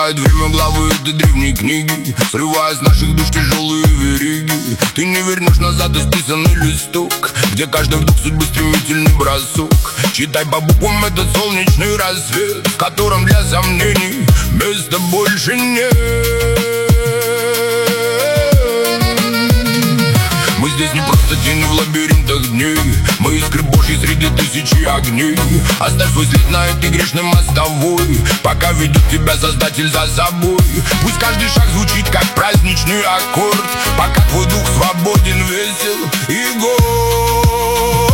Листает время главы этой древней книги, срывая с наших душ тяжелые вериги. Ты не вернешь назад исписанный листок, где каждый вдох судьбы стремительный бросок. Читай по буквам этот солнечный рассвет, в котором для сомнений места больше нет. Мы здесь не просто тени в лабиринтах дней, мы искры Божьи среди тысячи огней. Оставь свой след на этой грешной мостовой, пока ведет тебя Создатель за собой. Пусть каждый шаг звучит как праздничный аккорд, пока твой дух свободен, весел и горд.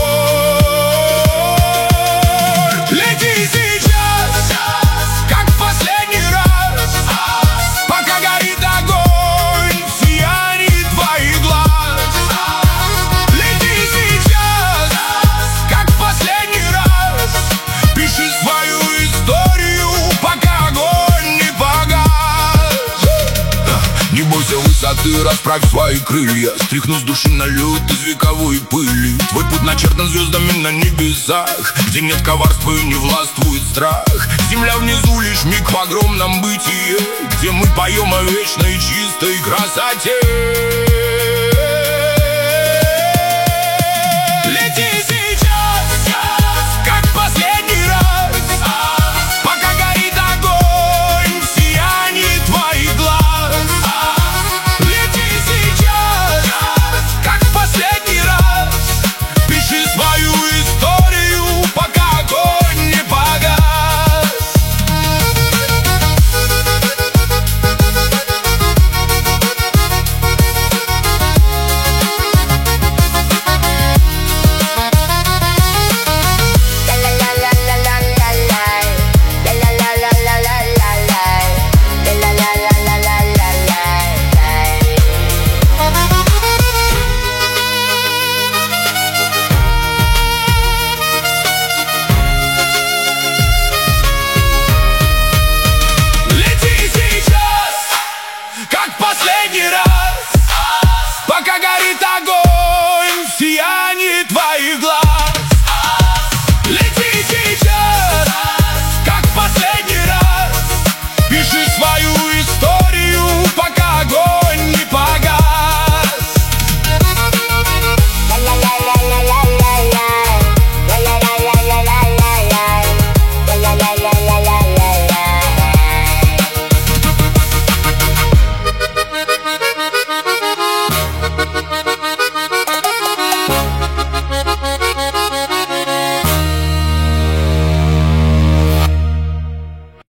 Лети сейчас, как в последний раз, пока горит огонь в сиянии твоих глаз. Лети сейчас, как в последний раз, пиши свою историю, пока огонь не погас. Не бойся высоты, расправь свои крылья, стряхну с души налет из вековой пыли. Твой путь начертан звездами на небесах, где нет коварства и не властвует страх. Земля внизу лишь миг в огромном бытие, где мы поем о вечной чистой красоте.